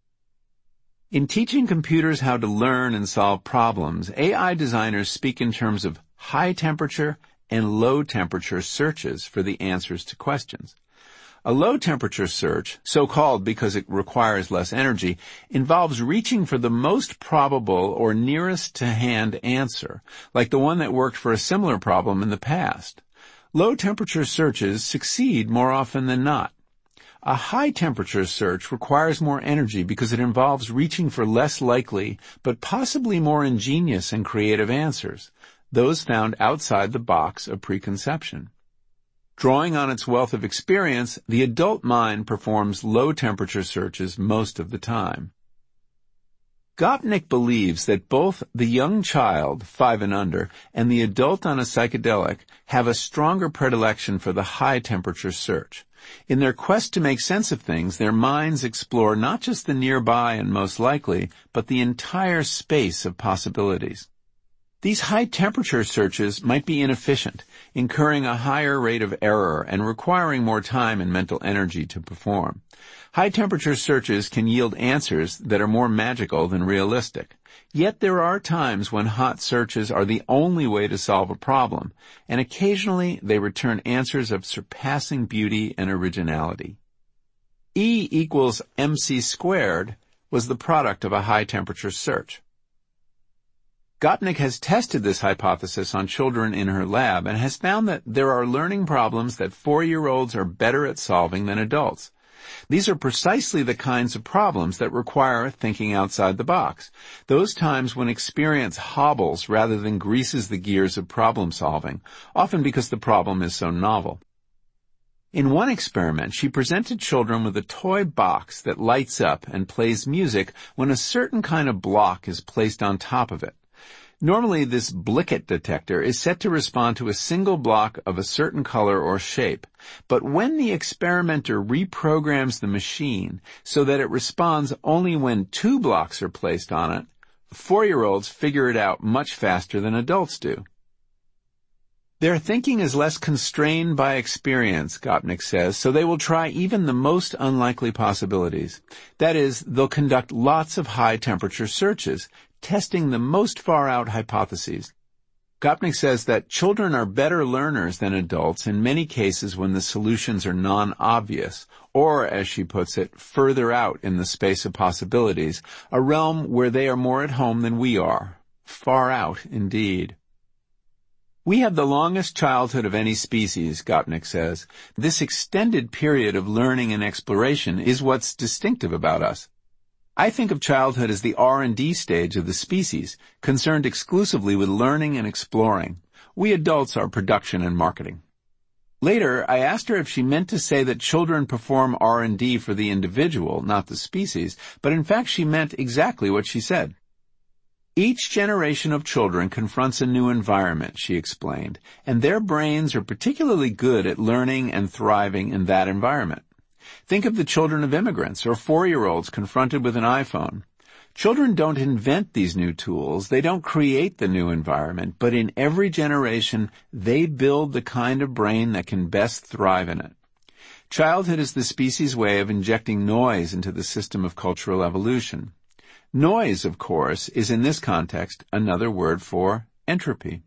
In teaching computers how to learn and solve problems, AI designers speak in terms of high-temperature and low-temperature searches for the answers to questions. A low-temperature search, so-called because it requires less energy, involves reaching for the most probable or nearest-to-hand answer, like the one that worked for a similar problem in the past. Low-temperature searches succeed more often than not. A high-temperature search requires more energy because it involves reaching for less likely, but possibly more ingenious and creative answers, those found outside the box of preconception. Drawing on its wealth of experience, the adult mind performs low-temperature searches most of the time. Gopnik believes that both the young child, 5 and under, and the adult on a psychedelic have a stronger predilection for the high-temperature search. In their quest to make sense of things, their minds explore not just the nearby and most likely, but the entire space of possibilities. These high-temperature searches might be inefficient, incurring a higher rate of error and requiring more time and mental energy to perform. High-temperature searches can yield answers that are more magical than realistic. Yet there are times when hot searches are the only way to solve a problem, and occasionally they return answers of surpassing beauty and originality. E equals mc squared was the product of a high-temperature search. Gopnik has tested this hypothesis on children in her lab and has found that there are learning problems that 4-year-olds are better at solving than adults. These are precisely the kinds of problems that require thinking outside the box, those times when experience hobbles rather than greases the gears of problem solving, often because the problem is so novel. In one experiment, she presented children with a toy box that lights up and plays music when a certain kind of block is placed on top of it. Normally, this Blickett detector is set to respond to a single block of a certain color or shape. But when the experimenter reprograms the machine so that it responds only when 2 blocks are placed on it, 4-year-olds figure it out much faster than adults do. Their thinking is less constrained by experience, Gopnik says, so they will try even the most unlikely possibilities. That is, they'll conduct lots of high-temperature searches, testing the most far-out hypotheses. Gopnik says that children are better learners than adults in many cases when the solutions are non-obvious, or, as she puts it, further out in the space of possibilities, a realm where they are more at home than we are. Far out, indeed. We have the longest childhood of any species, Gopnik says. This extended period of learning and exploration is what's distinctive about us. I think of childhood as the R&D stage of the species, concerned exclusively with learning and exploring. We adults are production and marketing. Later, I asked her if she meant to say that children perform R&D for the individual, not the species, but in fact she meant exactly what she said. Each generation of children confronts a new environment, she explained, and their brains are particularly good at learning and thriving in that environment. Think of the children of immigrants or 4-year-olds confronted with an iPhone. Children don't invent these new tools, they don't create the new environment, but in every generation, they build the kind of brain that can best thrive in it. Childhood is the species' way of injecting noise into the system of cultural evolution. Noise, of course, is in this context another word for entropy.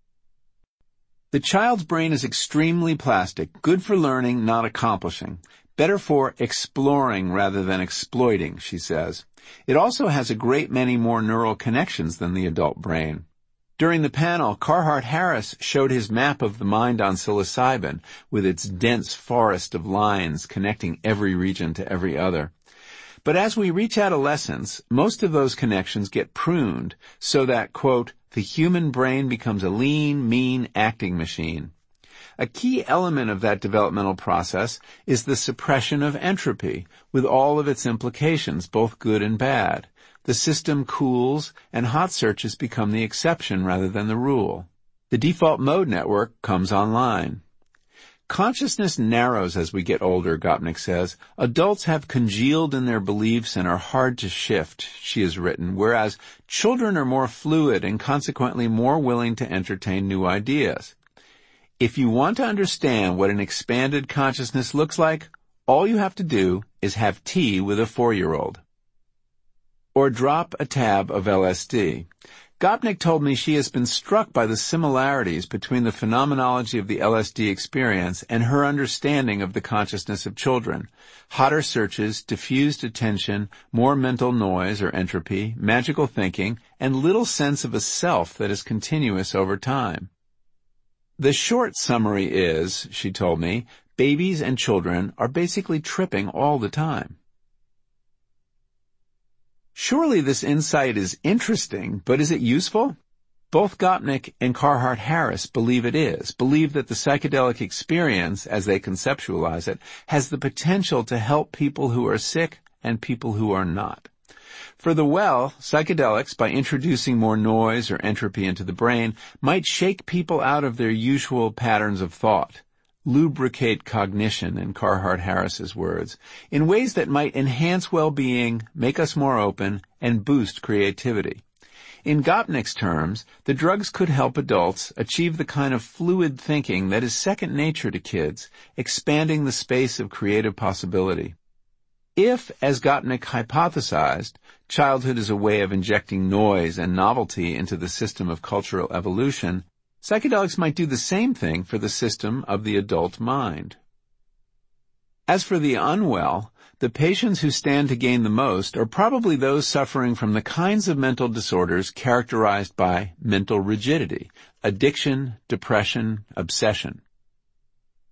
The child's brain is extremely plastic, good for learning, not accomplishing, better for exploring rather than exploiting, she says. It also has a great many more neural connections than the adult brain. During the panel, Carhart Harris showed his map of the mind on psilocybin with its dense forest of lines connecting every region to every other. But as we reach adolescence, most of those connections get pruned so that, quote, the human brain becomes a lean, mean acting machine. A key element of that developmental process is the suppression of entropy, with all of its implications, both good and bad. The system cools, and hot searches become the exception rather than the rule. The default mode network comes online. Consciousness narrows as we get older, Gopnik says. Adults have congealed in their beliefs and are hard to shift, she has written, whereas children are more fluid and consequently more willing to entertain new ideas. If you want to understand what an expanded consciousness looks like, all you have to do is have tea with a 4-year-old. Or drop a tab of LSD. Gopnik told me she has been struck by the similarities between the phenomenology of the LSD experience and her understanding of the consciousness of children. Hotter searches, diffused attention, more mental noise or entropy, magical thinking, and little sense of a self that is continuous over time. The short summary is, she told me, babies and children are basically tripping all the time. Surely this insight is interesting, but is it useful? Both Gopnik and Carhart Harris believe it is, believe that the psychedelic experience, as they conceptualize it, has the potential to help people who are sick and people who are not. For the well, psychedelics, by introducing more noise or entropy into the brain, might shake people out of their usual patterns of thought. Lubricate cognition, in Carhart Harris's words, in ways that might enhance well-being, make us more open, and boost creativity. In Gopnik's terms, the drugs could help adults achieve the kind of fluid thinking that is second nature to kids, expanding the space of creative possibility. If, as Gopnik hypothesized, childhood is a way of injecting noise and novelty into the system of cultural evolution, psychedelics might do the same thing for the system of the adult mind. As for the unwell, the patients who stand to gain the most are probably those suffering from the kinds of mental disorders characterized by mental rigidity, addiction, depression, obsession.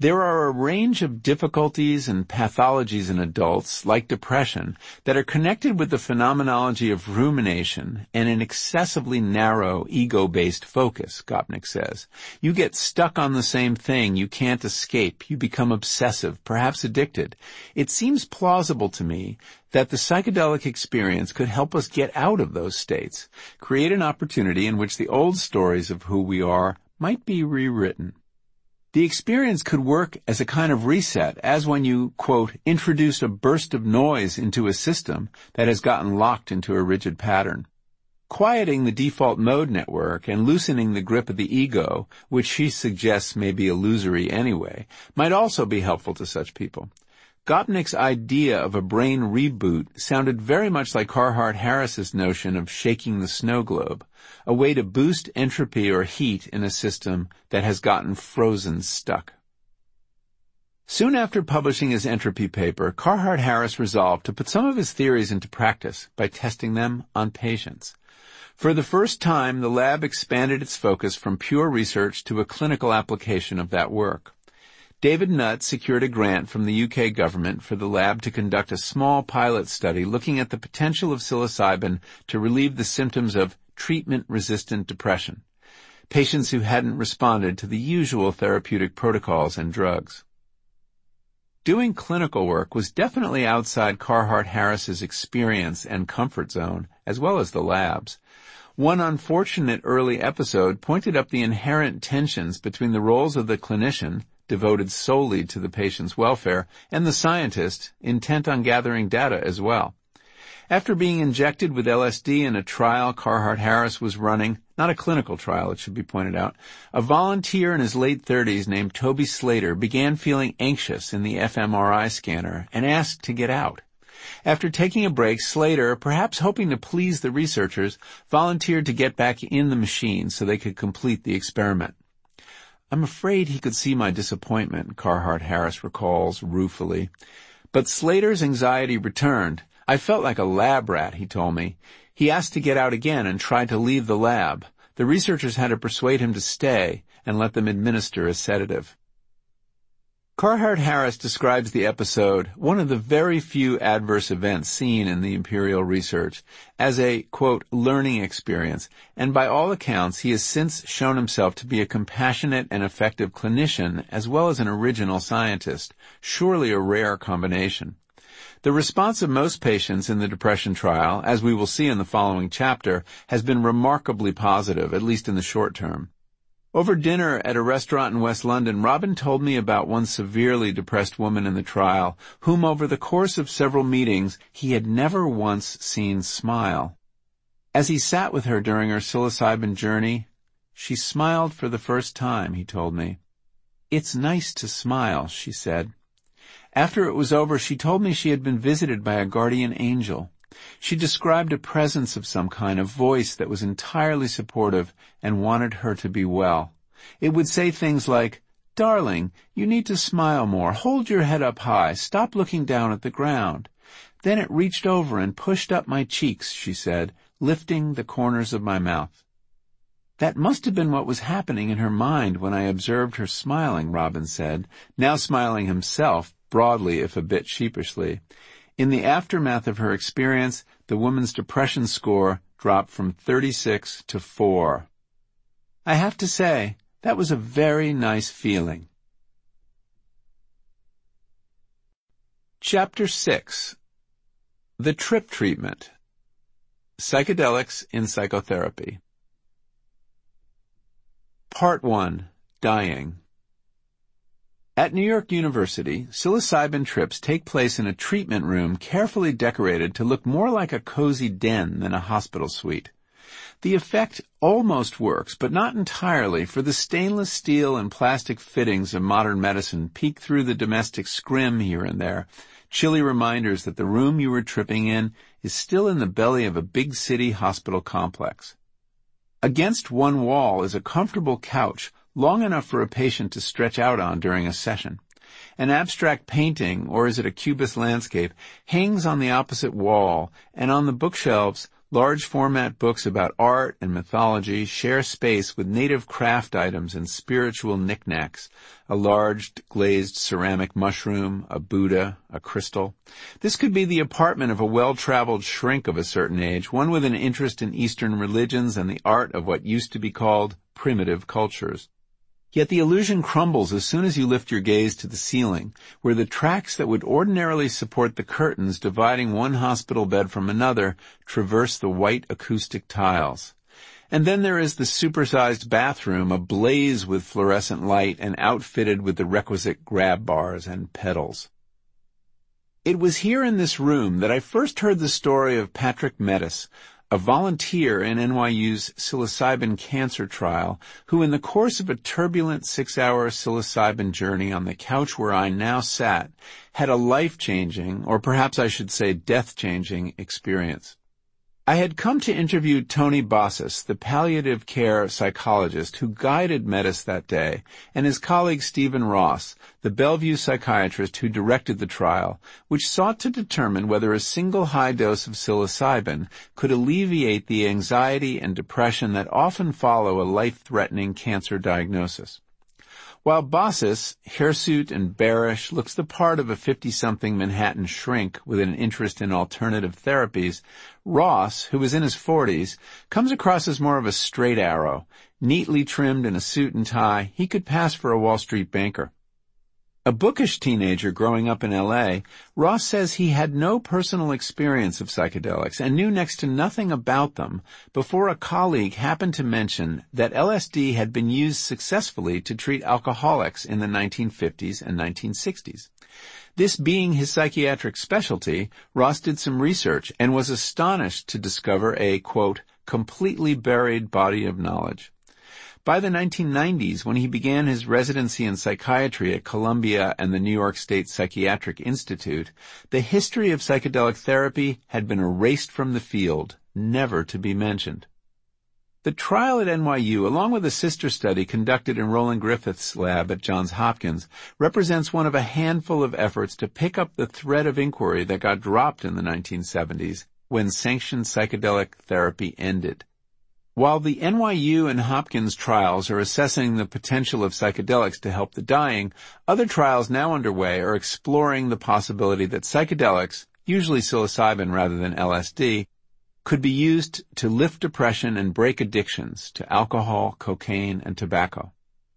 There are a range of difficulties and pathologies in adults, like depression, that are connected with the phenomenology of rumination and an excessively narrow, ego-based focus, Gopnik says. You get stuck on the same thing, you can't escape, you become obsessive, perhaps addicted. It seems plausible to me that the psychedelic experience could help us get out of those states, create an opportunity in which the old stories of who we are might be rewritten. The experience could work as a kind of reset, as when you, quote, introduce a burst of noise into a system that has gotten locked into a rigid pattern. Quieting the default mode network and loosening the grip of the ego, which she suggests may be illusory anyway, might also be helpful to such people. Gopnik's idea of a brain reboot sounded very much like Carhart Harris's notion of shaking the snow globe, a way to boost entropy or heat in a system that has gotten frozen stuck. Soon after publishing his entropy paper, Carhart Harris resolved to put some of his theories into practice by testing them on patients. For the first time, the lab expanded its focus from pure research to a clinical application of that work. David Nutt secured a grant from the UK government for the lab to conduct a small pilot study looking at the potential of psilocybin to relieve the symptoms of treatment-resistant depression, patients who hadn't responded to the usual therapeutic protocols and drugs. Doing clinical work was definitely outside Carhart Harris's experience and comfort zone, as well as the lab's. One unfortunate early episode pointed up the inherent tensions between the roles of the clinician, devoted solely to the patient's welfare, and the scientist, intent on gathering data as well. After being injected with LSD in a trial Carhart Harris was running, not a clinical trial, it should be pointed out, a volunteer in his late 30s named Toby Slater began feeling anxious in the fMRI scanner and asked to get out. After taking a break, Slater, perhaps hoping to please the researchers, volunteered to get back in the machine so they could complete the experiment. I'm afraid he could see my disappointment, Carhart Harris recalls ruefully. But Slater's anxiety returned. I felt like a lab rat, he told me. He asked to get out again and tried to leave the lab. The researchers had to persuade him to stay and let them administer a sedative. Carhart Harris describes the episode, one of the very few adverse events seen in the Imperial research, as a, quote, learning experience, and by all accounts he has since shown himself to be a compassionate and effective clinician as well as an original scientist, surely a rare combination. The response of most patients in the depression trial, as we will see in the following chapter, has been remarkably positive, at least in the short term. Over dinner at a restaurant in West London, Robin told me about one severely depressed woman in the trial, whom over the course of several meetings he had never once seen smile. As he sat with her during her psilocybin journey, she smiled for the first time, he told me. "It's nice to smile," she said. After it was over, she told me she had been visited by a guardian angel. She described a presence of some kind, a voice that was entirely supportive and wanted her to be well. It would say things like, "Darling, you need to smile more. Hold your head up high. Stop looking down at the ground." Then it reached over and pushed up my cheeks, she said, lifting the corners of my mouth. That must have been what was happening in her mind when I observed her smiling, Robin said, now smiling himself, broadly if a bit sheepishly. In the aftermath of her experience, the woman's depression score dropped from 36 to 4. I have to say, that was a very nice feeling. Chapter 6. The Trip Treatment. Psychedelics in Psychotherapy. Part 1. Dying. At New York University, psilocybin trips take place in a treatment room carefully decorated to look more like a cozy den than a hospital suite. The effect almost works, but not entirely, for the stainless steel and plastic fittings of modern medicine peek through the domestic scrim here and there, chilly reminders that the room you were tripping in is still in the belly of a big city hospital complex. Against one wall is a comfortable couch, long enough for a patient to stretch out on during a session. An abstract painting, or is it a cubist landscape, hangs on the opposite wall, and on the bookshelves, Large format books about art and mythology share space with native craft items and spiritual knickknacks, a large glazed ceramic mushroom, a Buddha, a crystal. This could be the apartment of a well-traveled shrink of a certain age, one with an interest in Eastern religions and the art of what used to be called primitive cultures. Yet the illusion crumbles as soon as you lift your gaze to the ceiling, where the tracks that would ordinarily support the curtains dividing one hospital bed from another traverse the white acoustic tiles. And then there is the supersized bathroom ablaze with fluorescent light and outfitted with the requisite grab bars and pedals. It was here in this room that I first heard the story of Patrick Metis, a volunteer in NYU's psilocybin cancer trial, who in the course of a turbulent 6-hour psilocybin journey on the couch where I now sat, had a life-changing, or perhaps I should say death-changing, experience. I had come to interview Tony Bossis, the palliative care psychologist who guided Metis that day, and his colleague Stephen Ross, the Bellevue psychiatrist who directed the trial, which sought to determine whether a single high dose of psilocybin could alleviate the anxiety and depression that often follow a life-threatening cancer diagnosis. While Bossis, hirsute and bearish, looks the part of a 50-something Manhattan shrink with an interest in alternative therapies, Ross, who is in his 40s, comes across as more of a straight arrow. Neatly trimmed in a suit and tie, he could pass for a Wall Street banker. A bookish teenager growing up in L.A., Ross says he had no personal experience of psychedelics and knew next to nothing about them before a colleague happened to mention that LSD had been used successfully to treat alcoholics in the 1950s and 1960s. This being his psychiatric specialty, Ross did some research and was astonished to discover a, quote, completely buried body of knowledge. By the 1990s, when he began his residency in psychiatry at Columbia and the New York State Psychiatric Institute, the history of psychedelic therapy had been erased from the field, never to be mentioned. The trial at NYU, along with a sister study conducted in Roland Griffith's lab at Johns Hopkins, represents one of a handful of efforts to pick up the thread of inquiry that got dropped in the 1970s when sanctioned psychedelic therapy ended. While the NYU and Hopkins trials are assessing the potential of psychedelics to help the dying, other trials now underway are exploring the possibility that psychedelics, usually psilocybin rather than LSD, could be used to lift depression and break addictions to alcohol, cocaine, and tobacco.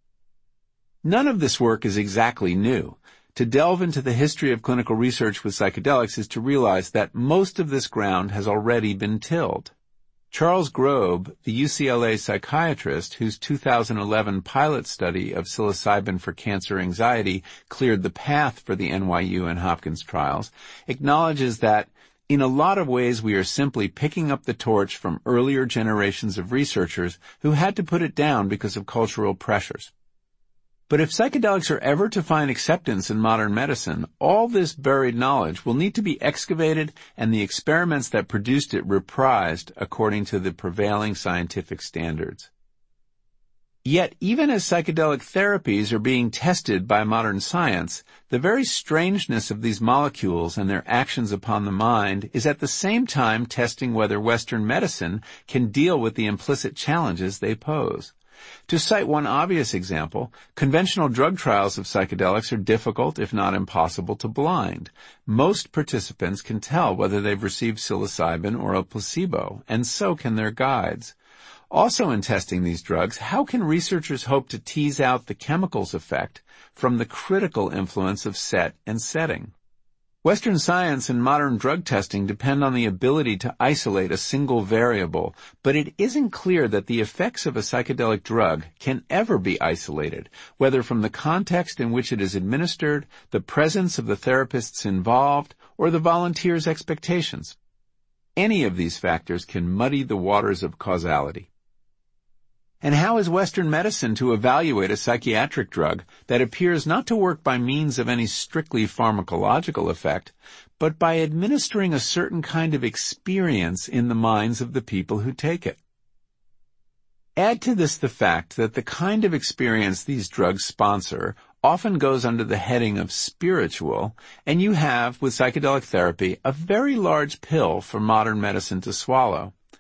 None of this work is exactly new. To delve into the history of clinical research with psychedelics is to realize that most of this ground has already been tilled. Charles Grobe, the UCLA psychiatrist whose 2011 pilot study of psilocybin for cancer anxiety cleared the path for the NYU and Hopkins trials, acknowledges that in a lot of ways we are simply picking up the torch from earlier generations of researchers who had to put it down because of cultural pressures. But if psychedelics are ever to find acceptance in modern medicine, all this buried knowledge will need to be excavated and the experiments that produced it reprised according to the prevailing scientific standards. Yet, even as psychedelic therapies are being tested by modern science, the very strangeness of these molecules and their actions upon the mind is at the same time testing whether Western medicine can deal with the implicit challenges they pose. To cite one obvious example, conventional drug trials of psychedelics are difficult, if not impossible, to blind. Most participants can tell whether they've received psilocybin or a placebo, and so can their guides. Also in testing these drugs, how can researchers hope to tease out the chemicals effect from the critical influence of set and setting? Western science and modern drug testing depend on the ability to isolate a single variable, but it isn't clear that the effects of a psychedelic drug can ever be isolated, whether from the context in which it is administered, the presence of the therapists involved, or the volunteers' expectations. Any of these factors can muddy the waters of causality. And how is Western medicine to evaluate a psychiatric drug that appears not to work by means of any strictly pharmacological effect, but by administering a certain kind of experience in the minds of the people who take it? Add to this the fact that the kind of experience these drugs sponsor often goes under the heading of spiritual, and you have, with psychedelic therapy, a very large pill for modern medicine to swallow.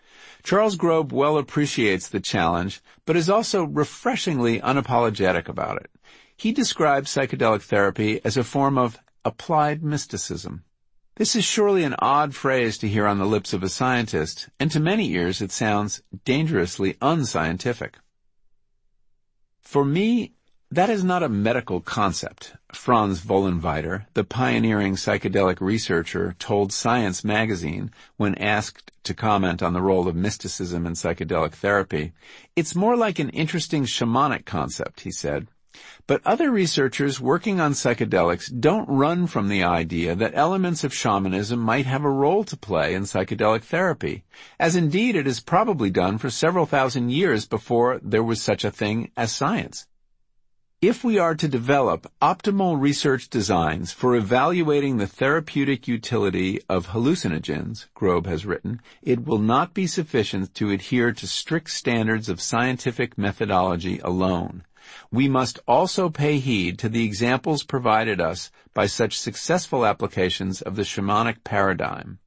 Charles Grob well appreciates the challenge, but is also refreshingly unapologetic about it. He describes psychedelic therapy as a form of applied mysticism. This is surely an odd phrase to hear on the lips of a scientist, and to many ears it sounds dangerously unscientific. For me, that is not a medical concept, Franz Vollenweider, the pioneering psychedelic researcher, told Science magazine when asked to comment on the role of mysticism in psychedelic therapy. It's more like an interesting shamanic concept, he said. But other researchers working on psychedelics don't run from the idea that elements of shamanism might have a role to play in psychedelic therapy, as indeed it has probably done for several thousand years before there was such a thing as science. If we are to develop optimal research designs for evaluating the therapeutic utility of hallucinogens, Grob has written, it will not be sufficient to adhere to strict standards of scientific methodology alone. We must also pay heed to the examples provided us by such successful applications of the shamanic paradigm.